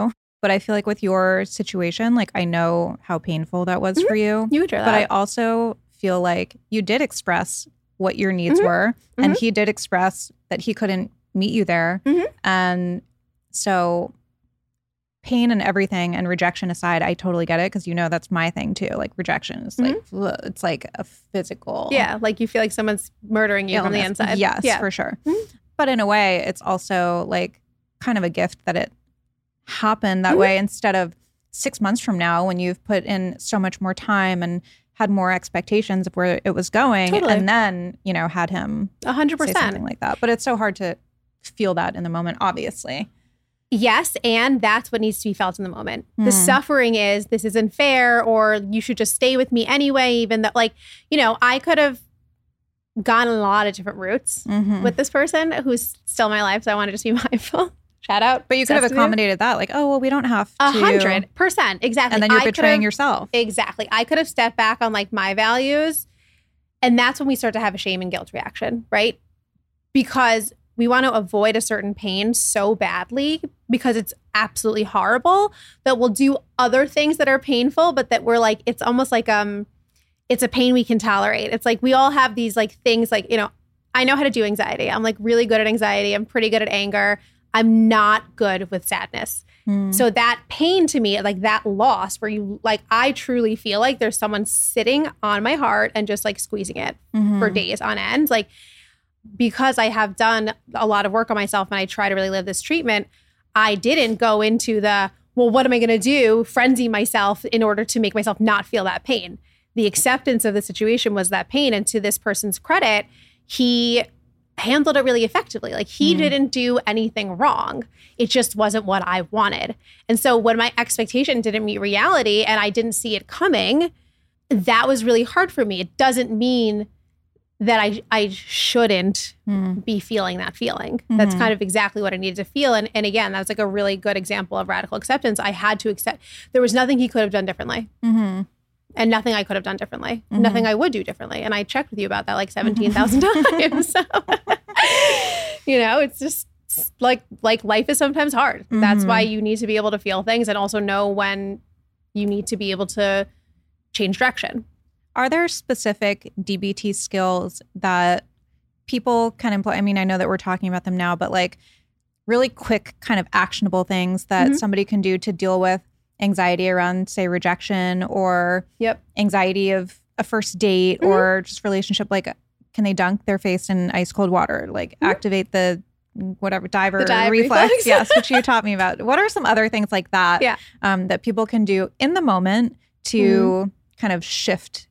But I feel like with your situation, like I know how painful that was for you. You would share that. But I also feel like you did express what your needs were. And he did express that he couldn't meet you there. And so pain and everything and rejection aside, I totally get it because you know that's my thing too. Like rejection is like, it's like a physical. Yeah, like you feel like someone's murdering you from the inside. Yes, for sure. But in a way, it's also like kind of a gift that it happened that way instead of 6 months from now when you've put in so much more time and had more expectations of where it was going and then, you know, had him 100% say something like that. But it's so hard to feel that in the moment, obviously. Yes, and that's what needs to be felt in the moment. The suffering is this isn't fair or you should just stay with me anyway, even though, like, you know, I could have gone a lot of different routes with this person who's still in my life, so I want to just be mindful. Shout out. But you could have accommodated that. Like, oh, well, we don't have to. 100%. Exactly. And then you're betraying yourself. Exactly. I could have stepped back on like my values. And that's when we start to have a shame and guilt reaction, right? Because we want to avoid a certain pain so badly because it's absolutely horrible that we'll do other things that are painful, but that we're like, it's almost like it's a pain we can tolerate. It's like we all have these like things like, you know, I know how to do anxiety. I'm like really good at anxiety. I'm pretty good at anger. I'm not good with sadness. So that pain to me, like that loss where you like, I truly feel like there's someone sitting on my heart and just like squeezing it for days on end. Like, because I have done a lot of work on myself and I try to really live this treatment, I didn't go into the, well, what am I going to do? Frenzy myself in order to make myself not feel that pain. The acceptance of the situation was that pain. And to this person's credit, he handled it really effectively. Like he didn't do anything wrong. It just wasn't what I wanted. And so when my expectation didn't meet reality and I didn't see it coming, that was really hard for me. It doesn't mean that I shouldn't be feeling that feeling. That's kind of exactly what I needed to feel. And again, that's like a really good example of radical acceptance. I had to accept there was nothing he could have done differently. And nothing I could have done differently. Nothing I would do differently. And I checked with you about that like 17,000 times. So, you know, it's just like life is sometimes hard. That's why you need to be able to feel things and also know when you need to be able to change direction. Are there specific DBT skills that people can employ? I mean, I know that we're talking about them now, but like really quick kind of actionable things that somebody can do to deal with anxiety around, say, rejection or anxiety of a first date or just relationship. Like, can they dunk their face in ice cold water? Like activate the whatever dive reflex. Yes, which you taught me about. What are some other things like that that people can do in the moment to kind of shift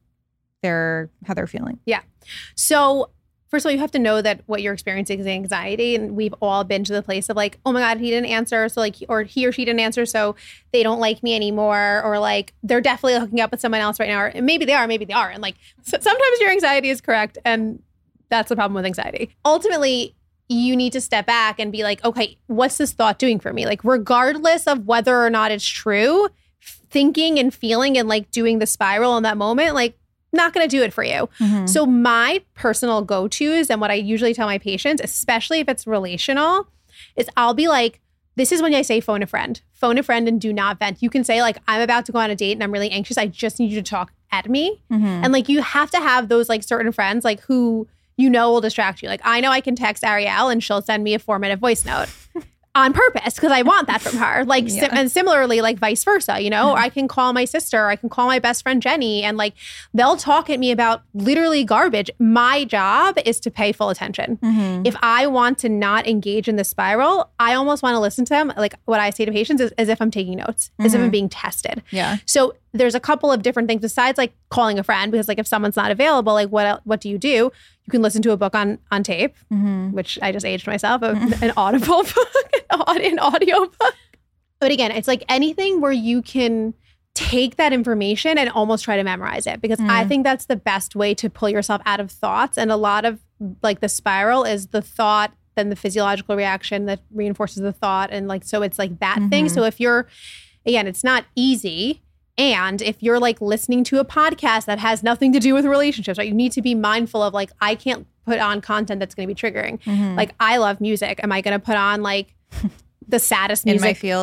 how they're feeling? Yeah. So first of all, you have to know that what you're experiencing is anxiety. And we've all been to the place of like, oh my God, he didn't answer. So like, or he or she didn't answer. So they don't like me anymore. Or like, they're definitely hooking up with someone else right now. And maybe they are, maybe they aren't. Like sometimes your anxiety is correct. And that's the problem with anxiety. Ultimately, you need to step back and be like, okay, what's this thought doing for me? Like, regardless of whether or not it's true, thinking and feeling and like doing the spiral in that moment, like, not going to do it for you. So my personal go-tos and what I usually tell my patients, especially if it's relational, is I'll be like, this is when I say phone a friend and do not vent. You can say like, I'm about to go on a date and I'm really anxious. I just need you to talk at me. And like, you have to have those like certain friends like who you know will distract you. Like I know I can text Ariel and she'll send me a 4-minute voice note. On purpose, because I want that from her. Like, and similarly, like vice versa, you know, I can call my sister, I can call my best friend Jenny, and like they'll talk at me about literally garbage. My job is to pay full attention. If I want to not engage in the spiral, I almost want to listen to them. Like what I say to patients is as if I'm taking notes, as if I'm being tested. So there's a couple of different things besides like calling a friend, because like if someone's not available, like what do? You can listen to a book on tape, which I just aged myself, an Audible book, an audio book. But again, it's like anything where you can take that information and almost try to memorize it, because I think that's the best way to pull yourself out of thoughts. And a lot of like the spiral is the thought, then the physiological reaction that reinforces the thought. And like, so it's like that thing. So if you're, again, it's not easy. And if you're like listening to a podcast that has nothing to do with relationships, right? You need to be mindful of like, I can't put on content that's going to be triggering. Like I love music. Am I going to put on like the saddest music? In My Feels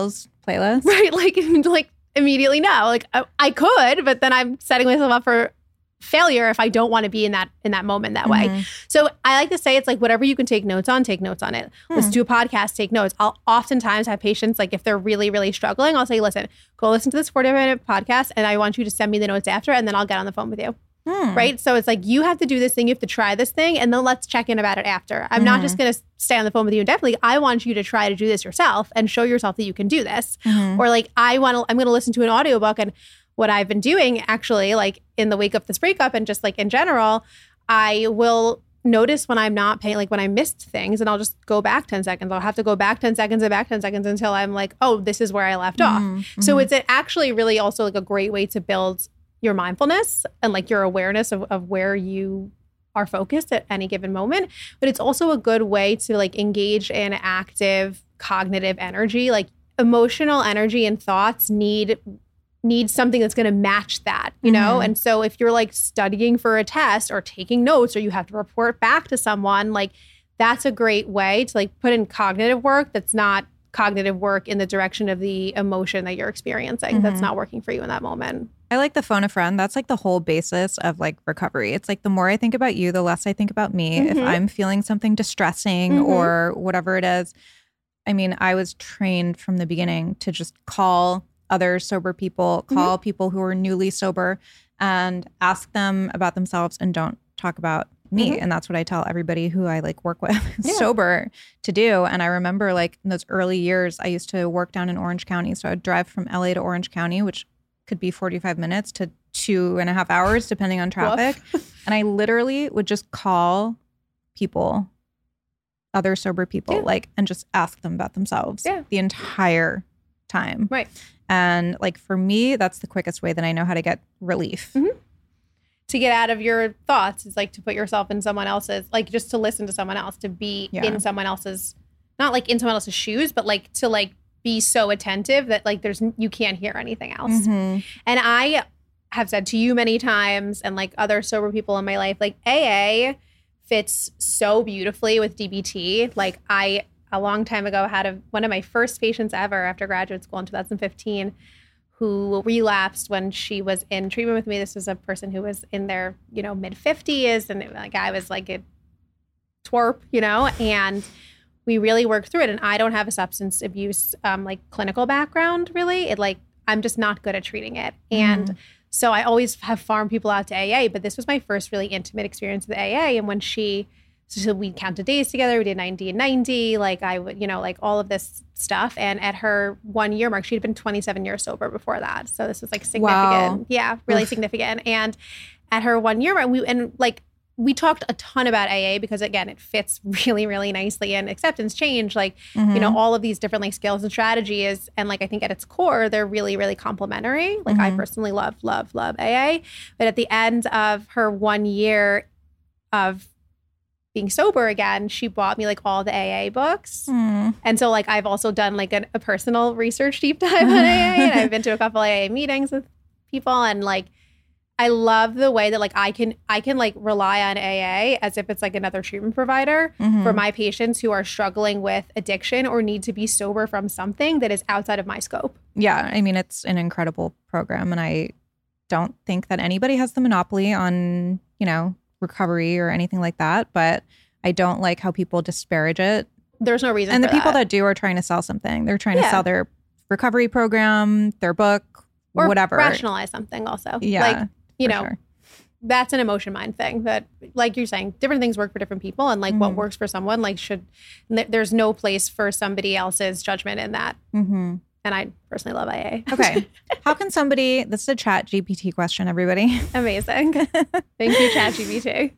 playlist? Right. Like immediately no. Like I could, but then I'm setting myself up for failure if I don't want to be in that moment that way. So I like to say it's like whatever you can take notes on it. Let's do a podcast, take notes. I'll oftentimes have patients, like if they're really, really struggling, I'll say, listen, go listen to this 40-minute podcast and I want you to send me the notes after and then I'll get on the phone with you. Right? So it's like you have to do this thing, you have to try this thing and then let's check in about it after. I'm not just going to stay on the phone with you indefinitely. I want you to try to do this yourself and show yourself that you can do this. Or like I'm going to listen to an audiobook, and what I've been doing actually, like in the wake of this breakup and just like in general, I will notice when I'm not paying, like when I missed things, and I'll just go back 10 seconds. I'll have to go back 10 seconds and back 10 seconds until I'm like, oh, this is where I left off. So it's actually really also like a great way to build your mindfulness and like your awareness of where you are focused at any given moment. But it's also a good way to like engage in active cognitive energy. Like emotional energy and thoughts need something that's going to match that, you know? And so if you're like studying for a test or taking notes or you have to report back to someone, like that's a great way to like put in cognitive work that's not cognitive work in the direction of the emotion that you're experiencing that's not working for you in that moment. I like the phone a friend. That's like the whole basis of like recovery. It's like the more I think about you, the less I think about me. If I'm feeling something distressing or whatever it is, I mean, I was trained from the beginning to just call other sober people, call people who are newly sober and ask them about themselves and don't talk about me. And that's what I tell everybody who I like work with sober to do. And I remember like in those early years, I used to work down in Orange County. So I'd drive from LA to Orange County, which could be 45 minutes to 2.5 hours, depending on traffic. And I literally would just call people, other sober people, like, and just ask them about themselves the entire time. Right. And like for me, that's the quickest way that I know how to get relief. To get out of your thoughts is like to put yourself in someone else's, like just to listen to someone else, to be in someone else's, not like in someone else's shoes, but like to like be so attentive that like you can't hear anything else. And I have said to you many times and like other sober people in my life, like AA fits so beautifully with DBT. Like a long time ago, had one of my first patients ever after graduate school in 2015 who relapsed when she was in treatment with me. This was a person who was in their, mid-50s, and like I was like a twerp, and we really worked through it. And I don't have a substance abuse like clinical background, really. I'm just not good at treating it. And so I always have farmed people out to AA, but this was my first really intimate experience with AA. And when so we counted days together. We did 90 and 90. Like I would, like all of this stuff. And at her 1 year mark, she'd been 27 years sober before that. So this was like significant. Wow. Yeah, really significant. And at her 1 year mark, we talked a ton about AA because again, it fits really, really nicely in acceptance, change, like, all of these different like skills and strategies. And like, I think at its core, they're really, really complementary. Like I personally love AA. But at the end of her 1 year of being sober again, she bought me like all the AA books. And so like I've also done like a personal research deep dive on AA, and I've been to a couple AA meetings with people, and like I love the way that like I can like rely on AA as if it's like another treatment provider for my patients who are struggling with addiction or need to be sober from something that is outside of my scope. Yeah, I mean, it's an incredible program, and I don't think that anybody has the monopoly on, recovery or anything like that, but I don't like how people disparage it. There's no reason and for the people that do are trying to sell something. They're trying to sell their recovery program, their book, or whatever. Rationalize something also. Yeah, like, that's an emotion mind thing that, like you're saying, different things work for different people, and like what works for someone, like there's no place for somebody else's judgment in that. And I personally love AA. Okay. How can somebody, this is a ChatGPT question, everybody. Amazing. Thank you, ChatGPT.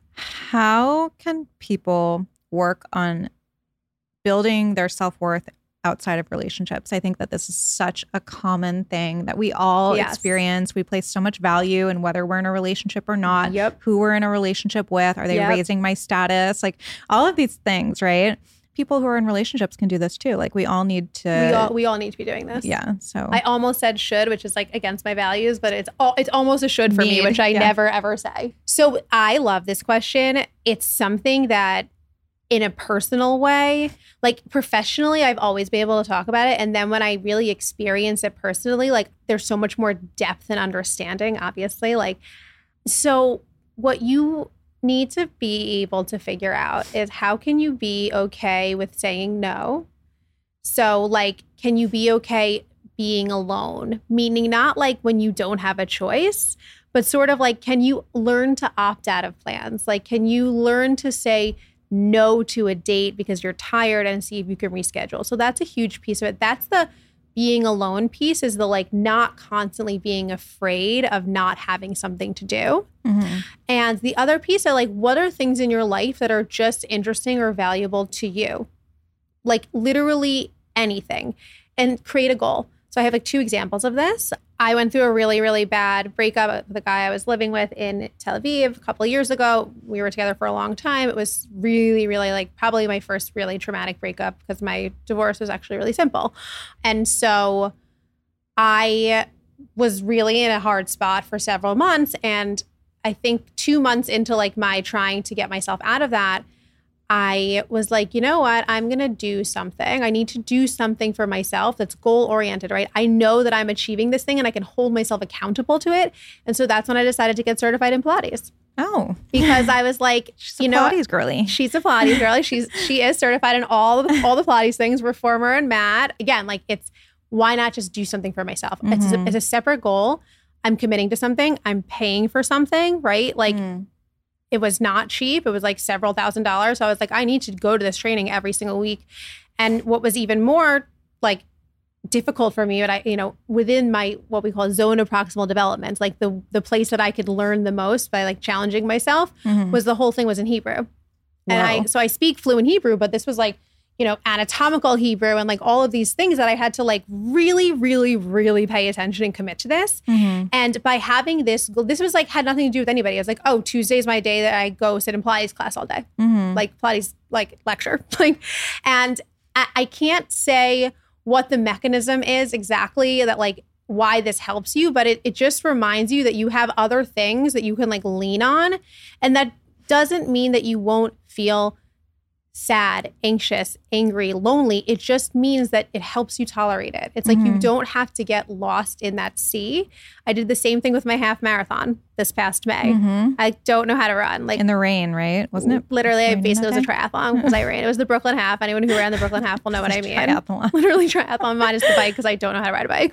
How can people work on building their self-worth outside of relationships? I think that this is such a common thing that we all experience. We place so much value in whether we're in a relationship or not, who we're in a relationship with, are they raising my status? Like all of these things, right? People who are in relationships can do this too. Like we all need to. We all need to be doing this. Yeah. So I almost said should, which is like against my values, but it's almost a should for me, which I never ever say. So I love this question. It's something that in a personal way. Like professionally, I've always been able to talk about it. And then when I really experience it personally, like there's so much more depth and understanding, obviously. Like, so what you need to be able to figure out is how can you be okay with saying no? So like, can you be okay being alone? Meaning not like when you don't have a choice, but sort of like, can you learn to opt out of plans? Like, can you learn to say no to a date because you're tired and see if you can reschedule? So that's a huge piece of it. That's the being alone piece, is the like not constantly being afraid of not having something to do. Mm-hmm. And the other piece are like, what are things in your life that are just interesting or valuable to you? Like literally anything, and create a goal. So I have like 2 examples of this. I went through a really, really bad breakup with the guy I was living with in Tel Aviv a couple of years ago. We were together for a long time. It was really, really like probably my first really traumatic breakup because my divorce was actually really simple. And so I was really in a hard spot for several months. And I think 2 months into like my trying to get myself out of that, I was like, you know what? I'm going to do something. I need to do something for myself that's goal-oriented, right? I know that I'm achieving this thing and I can hold myself accountable to it. And so that's when I decided to get certified in Pilates. Oh. Because I was like, she's a Pilates girly. She's a Pilates girly. She is certified in all the Pilates things, reformer and mat. Again, like it's, why not just do something for myself? Mm-hmm. It's a separate goal. I'm committing to something. I'm paying for something, right? Like, it was not cheap. It was like several $1,000s. So I was like, I need to go to this training every single week. And what was even more like difficult for me, but I, you know, within my, what we call zone of proximal development, like the place that I could learn the most by like challenging myself, was the whole thing was in Hebrew. And so I speak fluent Hebrew, but this was like, you know, anatomical Hebrew and like all of these things that I had to like really, really, really pay attention and commit to this. Mm-hmm. And by having this was like, had nothing to do with anybody. I was like, oh, Tuesday's my day that I go sit in Pilates class all day. Mm-hmm. Like Pilates, like lecture. And I can't say what the mechanism is exactly that like why this helps you, but it just reminds you that you have other things that you can like lean on. And that doesn't mean that you won't feel sad, anxious, angry, lonely. It just means that it helps you tolerate it. It's like you don't have to get lost in that sea. I did the same thing with my half marathon this past May. I don't know how to run. Like in the rain, right? Wasn't it? Literally, it was a triathlon because I ran. It was the Brooklyn Half. Anyone who ran the Brooklyn Half will know what I mean. Triathlon. Literally triathlon minus the bike because I don't know how to ride a bike.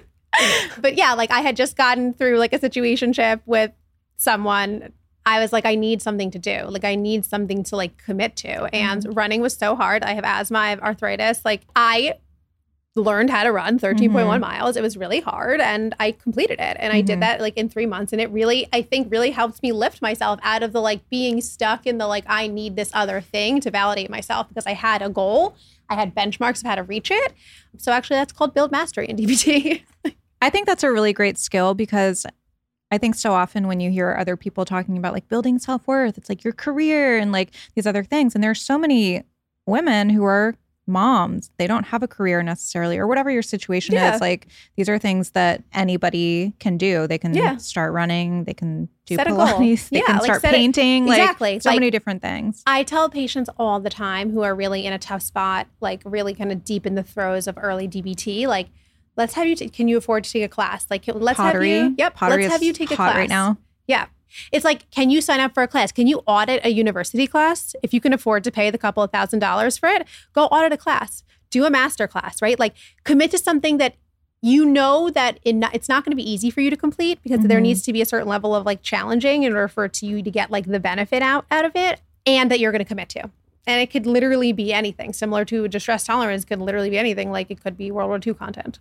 But yeah, like I had just gotten through like a situationship with someone. I was like, I need something to do. Like, I need something to like commit to. And running was so hard. I have asthma, I have arthritis. Like, I learned how to run 13.1 miles. It was really hard and I completed it. And I did that like in 3 months. And it really, I think really helped me lift myself out of the like being stuck in the like, I need this other thing to validate myself because I had a goal. I had benchmarks of how to reach it. So actually that's called build mastery in DBT. I think that's a really great skill because I think so often when you hear other people talking about like building self-worth, it's like your career and like these other things. And there's so many women who are moms. They don't have a career necessarily or whatever your situation is. Like these are things that anybody can do. They can start running. They can do set Pilates. They can start painting. Exactly. Like so many different things. I tell patients all the time who are really in a tough spot, like really kind of deep in the throes of early DBT, like let's have you, can you afford to take a class? Like, let's pottery. Have you, pottery let's have you take a class. Right now. Yeah. It's like, can you sign up for a class? Can you audit a university class? If you can afford to pay the couple of $1,000s for it, go audit a class, do a master class, right? Like commit to something that you know that it's not going to be easy for you to complete because there needs to be a certain level of like challenging in order for you to get like the benefit out of it and that you're going to commit to. And it could literally be anything. Similar to distress tolerance could literally be anything. Like it could be World War II content.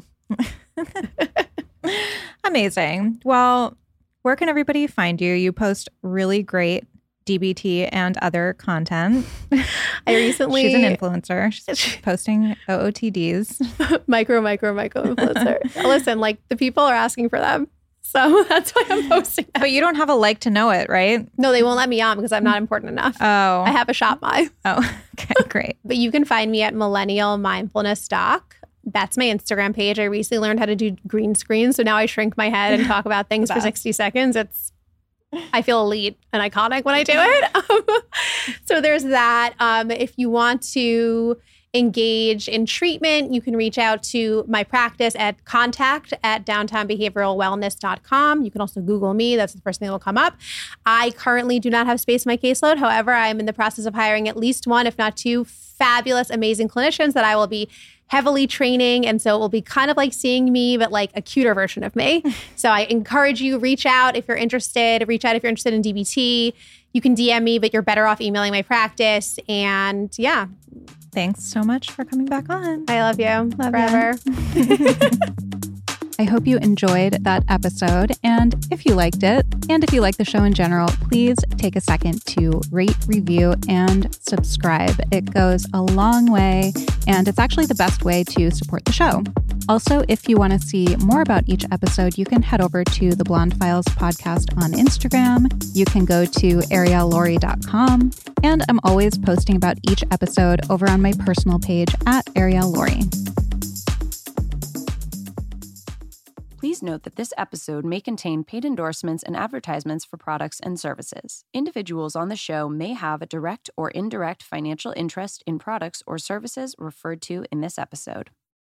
Amazing. Well, where can everybody find you? You post really great DBT and other content. I recently... She's an influencer. She's posting OOTDs. Micro influencer. Listen, like the people are asking for them. So that's why I'm posting them. But you don't have a like to know it, right? No, they won't let me on because I'm not important enough. Oh. I have a shop my. Oh, okay, great. But you can find me at Millennial Mindfulness Doc. That's my Instagram page. I recently learned how to do green screen. So now I shrink my head and talk about things for 60 seconds. I feel elite and iconic when I do it. So there's that. If you want to engage in treatment, you can reach out to my practice at contact@downtownbehavioralwellness.com. You can also Google me. That's the first thing that will come up. I currently do not have space in my caseload. However, I am in the process of hiring at least one, if not two, fabulous, amazing clinicians that I will be heavily training. And so it will be kind of like seeing me, but like a cuter version of me. So I encourage you, reach out if you're interested. Reach out if you're interested in DBT. You can DM me, but you're better off emailing my practice. And yeah. Thanks so much for coming back on. I love you. Love forever. I hope you enjoyed that episode. And if you liked it, and if you like the show in general, please take a second to rate, review, and subscribe. It goes a long way, and it's actually the best way to support the show. Also, if you want to see more about each episode, you can head over to the Blonde Files podcast on Instagram. You can go to ariellaurie.com. And I'm always posting about each episode over on my personal page at Arielle Laurie. Please note that this episode may contain paid endorsements and advertisements for products and services. Individuals on the show may have a direct or indirect financial interest in products or services referred to in this episode.